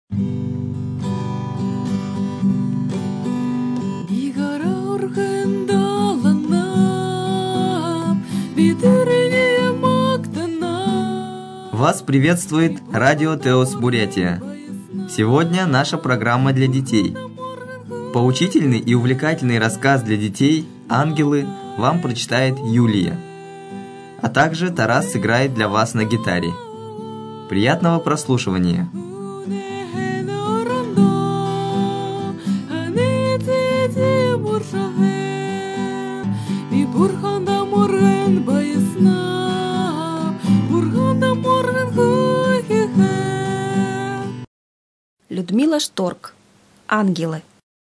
Вас приветствует радио Теос Бурятия. Сегодня наша программа для детей. Поучительный и увлекательный рассказ для детей «Ангелы» вам прочитает Юлия. А также Тарас сыграет для вас на гитаре. Приятного прослушивания! Людмила Шторк. Ангелы.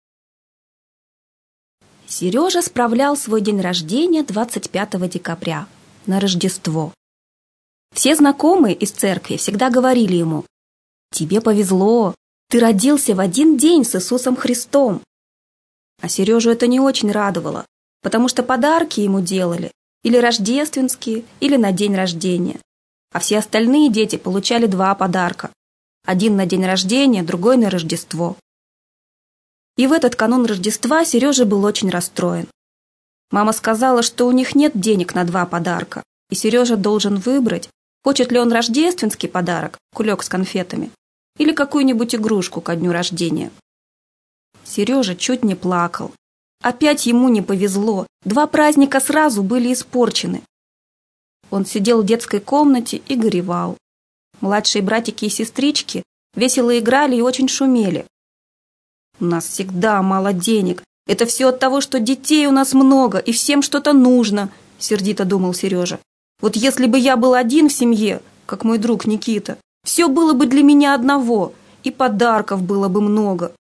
Сережа справлял свой день рождения 25 декабря, на Рождество. Все знакомые из церкви всегда говорили ему: «Тебе повезло, ты родился в один день с Иисусом Христом». А Сережу это не очень радовало, потому что подарки ему делали или рождественские, или на день рождения. А все остальные дети получали 2 подарка. Один на день рождения, другой на Рождество. И в этот канун Рождества Сережа был очень расстроен. Мама сказала, что у них нет денег на 2 подарка, и Сережа должен выбрать, хочет ли он рождественский подарок, кулек с конфетами, или какую-нибудь игрушку ко дню рождения. Сережа чуть не плакал. Опять ему не повезло, 2 праздника сразу были испорчены. Он сидел в детской комнате и горевал. Младшие братики и сестрички весело играли и очень шумели. «У нас всегда мало денег. Это все от того, что детей у нас много, и всем что-то нужно», — сердито думал Сережа. «Вот если бы я был один в семье, как мой друг Никита, все было бы для меня одного, и подарков было бы много».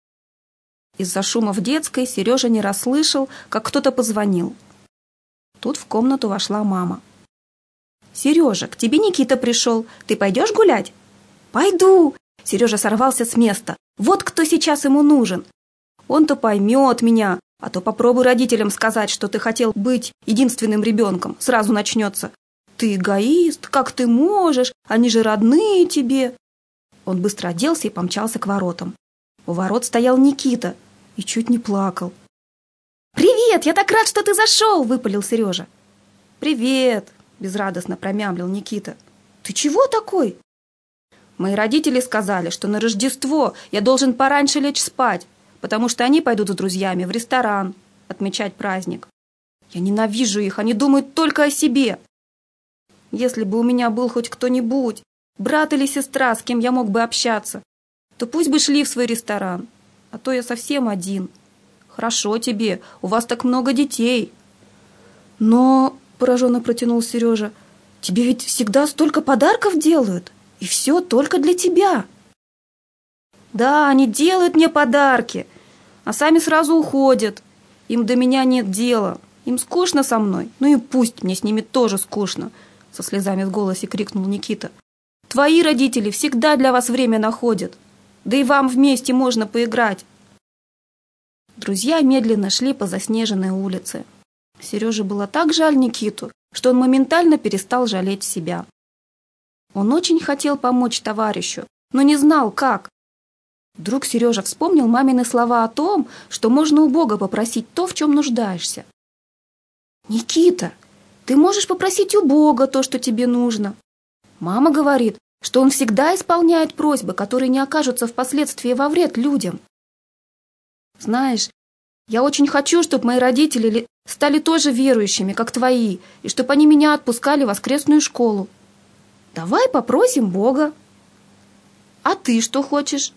Из-за шума в детской Сережа не расслышал, как кто-то позвонил. Тут в комнату вошла мама. «Сережа, к тебе Никита пришел. Ты пойдешь гулять?» «Пойду!» Сережа сорвался с места. «Вот кто сейчас ему нужен. Он-то поймет меня, а то попробуй родителям сказать, что ты хотел быть единственным ребенком. Сразу начнется: ты эгоист, как ты можешь, они же родные тебе». Он быстро оделся и помчался к воротам. У ворот стоял Никита и чуть не плакал. «Привет, я так рад, что ты зашел!» — выпалил Сережа. «Привет!» — безрадостно промямлил Никита. «Ты чего такой?» «Мои родители сказали, что на Рождество я должен пораньше лечь спать, потому что они пойдут с друзьями в ресторан отмечать праздник. Я ненавижу их, они думают только о себе. Если бы у меня был хоть кто-нибудь, брат или сестра, с кем я мог бы общаться, то пусть бы шли в свой ресторан, а то я совсем один. Хорошо тебе, у вас так много детей». «Но...» — пораженно протянул Сережа. «Тебе ведь всегда столько подарков делают, и все только для тебя». «Да, они делают мне подарки, а сами сразу уходят. Им до меня нет дела, им скучно со мной, ну и пусть мне с ними тоже скучно», — со слезами в голосе крикнул Никита. «Твои родители всегда для вас время находят, да и вам вместе можно поиграть». Друзья медленно шли по заснеженной улице. Сереже было так жаль Никиту, что он моментально перестал жалеть себя. Он очень хотел помочь товарищу, но не знал, как. Вдруг Сережа вспомнил мамины слова о том, что можно у Бога попросить то, в чем нуждаешься. «Никита, ты можешь попросить у Бога то, что тебе нужно. Мама говорит, что Он всегда исполняет просьбы, которые не окажутся впоследствии во вред людям. Знаешь, я очень хочу, чтобы мои родители стали тоже верующими, как твои, и чтобы они меня отпускали в воскресную школу. Давай попросим Бога. А ты что хочешь?»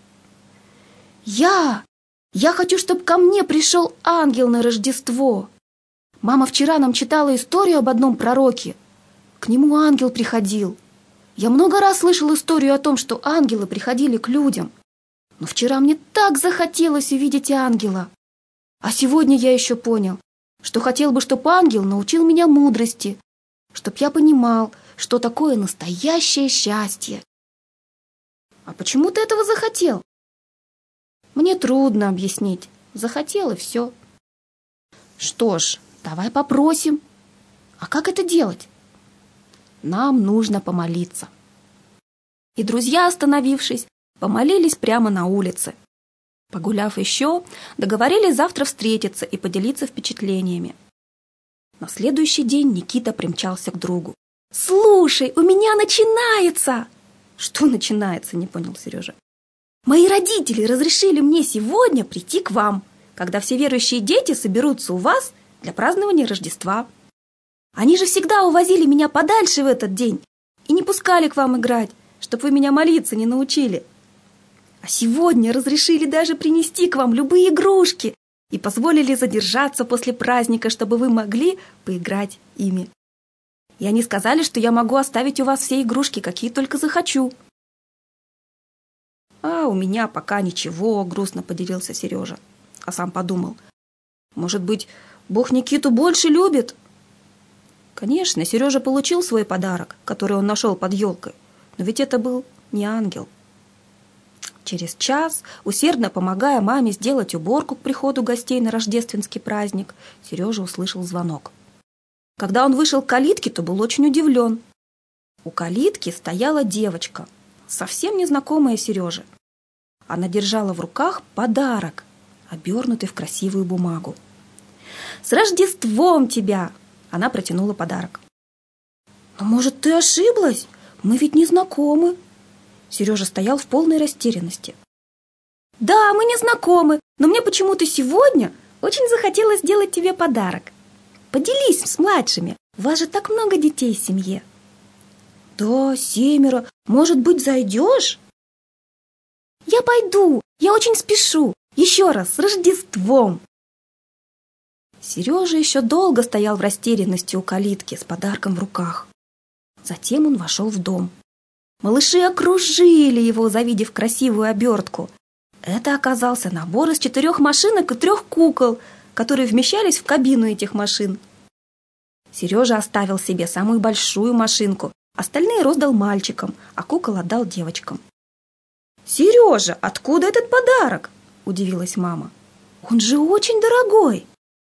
Я хочу, чтобы ко мне пришел ангел на Рождество. Мама вчера нам читала историю об одном пророке. К нему ангел приходил. Я много раз слышал историю о том, что ангелы приходили к людям. Но вчера мне так захотелось увидеть ангела. А сегодня я еще понял, что хотел бы, чтобы ангел научил меня мудрости, чтоб я понимал, что такое настоящее счастье. А почему ты этого захотел? Мне трудно объяснить. Захотел и все. Что ж, давай попросим. А как это делать? Нам нужно помолиться. И друзья, остановившись, помолились прямо на улице. Погуляв еще, договорились завтра встретиться и поделиться впечатлениями. На следующий день Никита примчался к другу. «Слушай, у меня начинается!» «Что начинается?» – не понял Сережа. «Мои родители разрешили мне сегодня прийти к вам, когда все верующие дети соберутся у вас для празднования Рождества. Они же всегда увозили меня подальше в этот день и не пускали к вам играть, чтобы вы меня молиться не научили. А сегодня разрешили даже принести к вам любые игрушки и позволили задержаться после праздника, чтобы вы могли поиграть ими. И они сказали, что я могу оставить у вас все игрушки, какие только захочу». «А у меня пока ничего», — грустно поделился Сережа. А сам подумал, может быть, Бог Никиту больше любит? Конечно, Сережа получил свой подарок, который он нашел под елкой, но ведь это был не ангел. Через час, усердно помогая маме сделать уборку к приходу гостей на рождественский праздник, Сережа услышал звонок. Когда он вышел к калитке, то был очень удивлен. У калитки стояла девочка, совсем незнакомая Сереже. Она держала в руках подарок, обернутый в красивую бумагу. «С Рождеством тебя!» Она протянула подарок. «Но, может, ты ошиблась? Мы ведь не знакомы». Сережа стоял в полной растерянности. «Да, мы не знакомы, но мне почему-то сегодня очень захотелось сделать тебе подарок. Поделись с младшими, у вас же так много детей в семье». «Да, 7. Может быть, зайдешь?» «Я пойду, я очень спешу. Еще раз, с Рождеством!» Сережа еще долго стоял в растерянности у калитки с подарком в руках. Затем он вошел в дом. Малыши окружили его, завидев красивую обертку. Это оказался набор из 4 машинок и 3 кукол, которые вмещались в кабину этих машин. Сережа оставил себе самую большую машинку, остальные роздал мальчикам, а кукол отдал девочкам. «Сережа, откуда этот подарок?» – удивилась мама. «Он же очень дорогой!»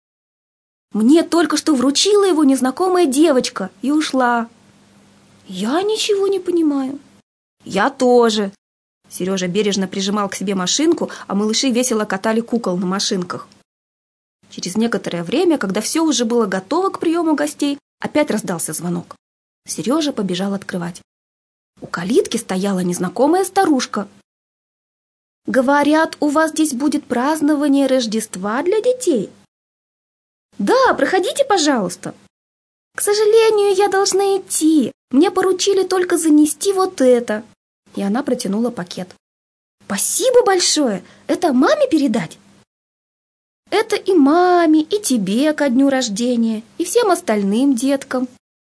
«Мне только что вручила его незнакомая девочка и ушла». «Я ничего не понимаю». «Я тоже». Сережа бережно прижимал к себе машинку, а малыши весело катали кукол на машинках. Через некоторое время, когда все уже было готово к приему гостей, опять раздался звонок. Сережа побежал открывать. У калитки стояла незнакомая старушка. «Говорят, у вас здесь будет празднование Рождества для детей?» «Да, проходите, пожалуйста». «К сожалению, я должна идти. Мне поручили только занести вот это». И она протянула пакет. «Спасибо большое. Это маме передать?» «Это и маме, и тебе ко дню рождения, и всем остальным деткам».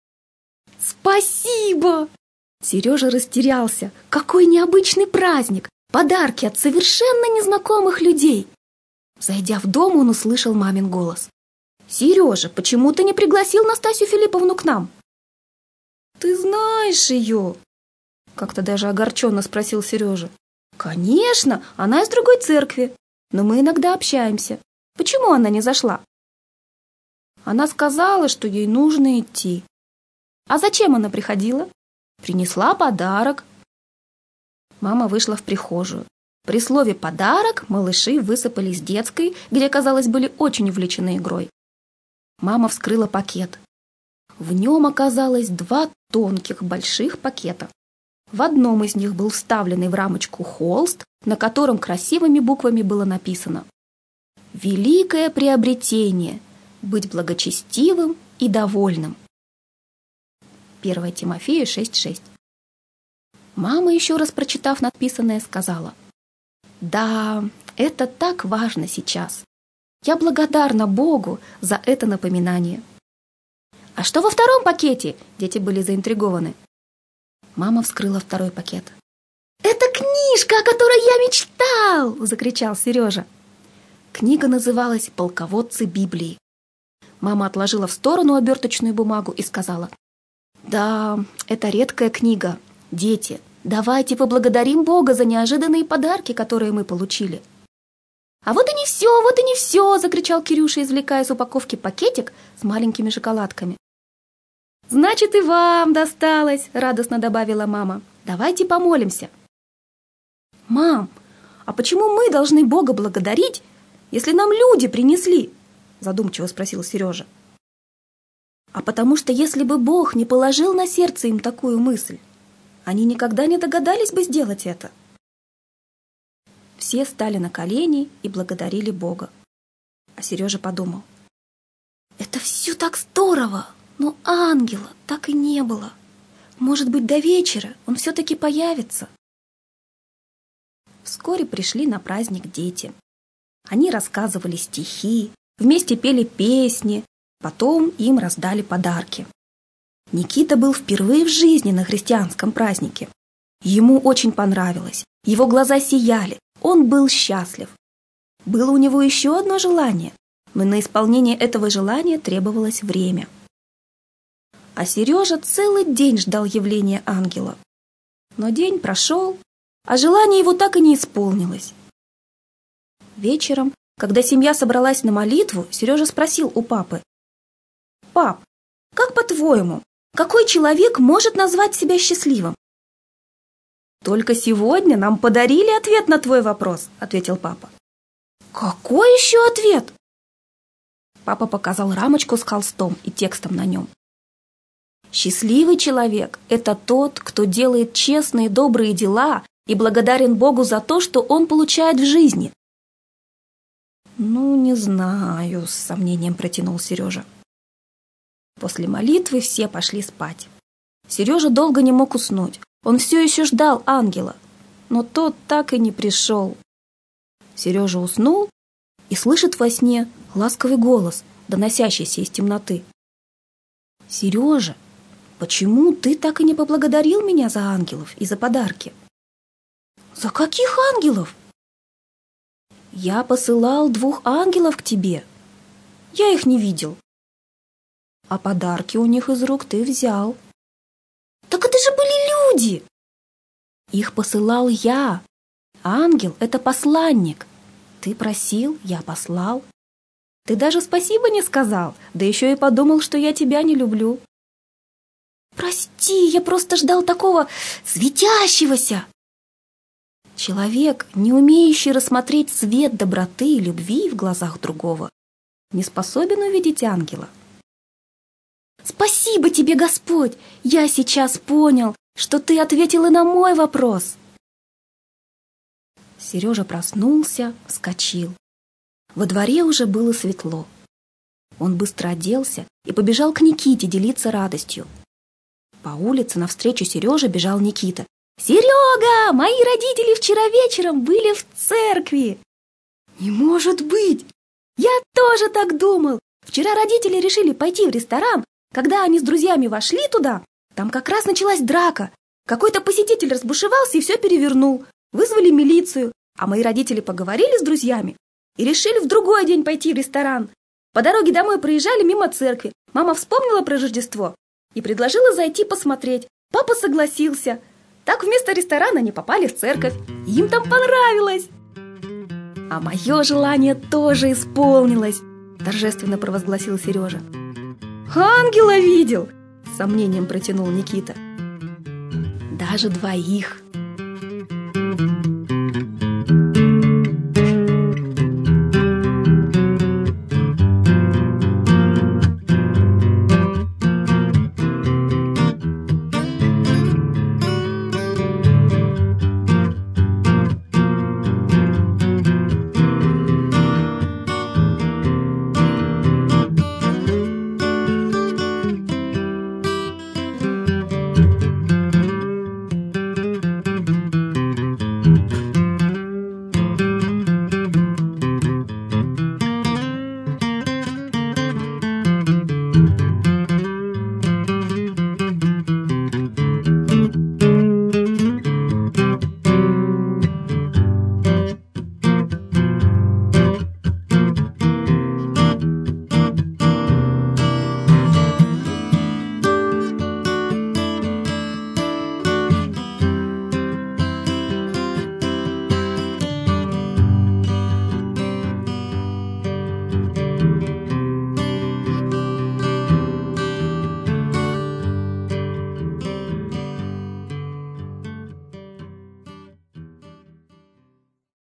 «Спасибо!» Сережа растерялся. Какой необычный праздник! Подарки от совершенно незнакомых людей! Зайдя в дом, он услышал мамин голос. «Сережа, почему ты не пригласил Настасью Филипповну к нам?» «Ты знаешь ее?» Как-то даже огорченно спросил Сережа. «Конечно, она из другой церкви, но мы иногда общаемся. Почему она не зашла?» «Она сказала, что ей нужно идти». «А зачем она приходила?» «Принесла подарок». Мама вышла в прихожую. При слове «подарок» малыши высыпали из детской, где, казалось, были очень увлечены игрой. Мама вскрыла пакет. В нем оказалось 2 тонких больших пакета. В одном из них был вставленный в рамочку холст, на котором красивыми буквами было написано: «Великое приобретение – быть благочестивым и довольным». 1 Тимофею 6:6. Мама, еще раз прочитав написанное, сказала: «Да, это так важно сейчас. Я благодарна Богу за это напоминание». «А что во втором пакете?» Дети были заинтригованы. Мама вскрыла 2 пакет. «Это книжка, о которой я мечтал!» – закричал Сережа. Книга называлась «Полководцы Библии». Мама отложила в сторону оберточную бумагу и сказала: «Да, это редкая книга. Дети, давайте поблагодарим Бога за неожиданные подарки, которые мы получили». «А вот и не все, вот и не все!» – закричал Кирюша, извлекая из упаковки пакетик с маленькими шоколадками. «Значит, и вам досталось!» – радостно добавила мама. «Давайте помолимся». «Мам, а почему мы должны Бога благодарить, если нам люди принесли?» Задумчиво спросил Сережа. «А потому что если бы Бог не положил на сердце им такую мысль, они никогда не догадались бы сделать это». Все стали на колени и благодарили Бога. А Сережа подумал: «Это все так здорово, но ангела так и не было. Может быть, до вечера он все-таки появится». Вскоре пришли на праздник дети. Они рассказывали стихи, вместе пели песни, потом им раздали подарки. Никита был впервые в жизни на христианском празднике. Ему очень понравилось, его глаза сияли, он был счастлив. Было у него еще одно желание, но на исполнение этого желания требовалось время. А Сережа целый день ждал явления ангела. Но день прошел, а желание его так и не исполнилось. Вечером, когда семья собралась на молитву, Сережа спросил у папы: «Пап, как по-твоему, какой человек может назвать себя счастливым?» «Только сегодня нам подарили ответ на твой вопрос», — ответил папа. «Какой еще ответ?» Папа показал рамочку с холстом и текстом на нем. «Счастливый человек – это тот, кто делает честные, добрые дела и благодарен Богу за то, что он получает в жизни». «Ну, не знаю», – с сомнением протянул Сережа. После молитвы все пошли спать. Сережа долго не мог уснуть. Он все еще ждал ангела, но тот так и не пришел. Сережа уснул и слышит во сне ласковый голос, доносящийся из темноты. «Сережа, почему ты так и не поблагодарил меня за ангелов и за подарки?» «За каких ангелов?» «Я посылал 2 ангелов к тебе. Я их не видел. А подарки у них из рук ты взял». «Так это же были люди!» «Их посылал я. Ангел — это посланник. Ты просил, я послал. Ты даже спасибо не сказал, да еще и подумал, что я тебя не люблю». «Прости, я просто ждал такого светящегося». Человек, не умеющий рассмотреть свет доброты и любви в глазах другого, не способен увидеть ангела. «Спасибо тебе, Господь! Я сейчас понял, что ты ответил и на мой вопрос». Сережа проснулся, вскочил. Во дворе уже было светло. Он быстро оделся и побежал к Никите делиться радостью. По улице навстречу Сереже бежал Никита. «Серега, мои родители вчера вечером были в церкви!» «Не может быть! Я тоже так думал! Вчера родители решили пойти в ресторан. Когда они с друзьями вошли туда, там как раз началась драка. Какой-то посетитель разбушевался и все перевернул. Вызвали милицию, а мои родители поговорили с друзьями и решили в другой день пойти в ресторан. По дороге домой проезжали мимо церкви. Мама вспомнила про Рождество и предложила зайти посмотреть. Папа согласился. Так вместо ресторана они попали в церковь. Им там понравилось. А мое желание тоже исполнилось, торжественно провозгласил Сережа. «Ангела видел!» — с сомнением протянул Никита. «Даже 2.